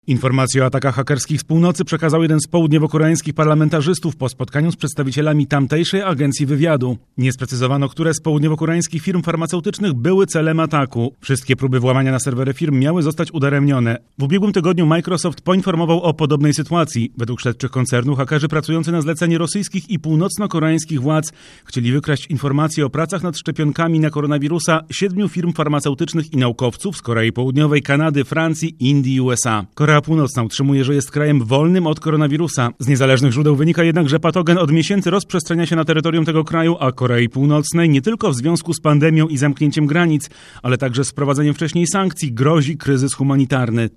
Informacje o atakach hakerskich z północy przekazał jeden z południowo-koreańskich parlamentarzystów po spotkaniu z przedstawicielami tamtejszej agencji wywiadu. Nie sprecyzowano, które z południowo-koreańskich firm farmaceutycznych były celem ataku. Wszystkie próby włamania na serwery firm miały zostać udaremnione. W ubiegłym tygodniu Microsoft poinformował o podobnej sytuacji. Według śledczych koncernu hakerzy pracujący na zlecenie rosyjskich i północno-koreańskich władz chcieli wykraść informacje o pracach nad szczepionkami na koronawirusa 7 firm farmaceutycznych i naukowców z Korei Południowej, Kanady, Francji, Indii i USA. Korea Północna utrzymuje, że jest krajem wolnym od koronawirusa. Z niezależnych źródeł wynika jednak, że patogen od miesięcy rozprzestrzenia się na terytorium tego kraju, a Korei Północnej nie tylko w związku z pandemią i zamknięciem granic, ale także z wprowadzeniem wcześniej sankcji grozi kryzys humanitarny.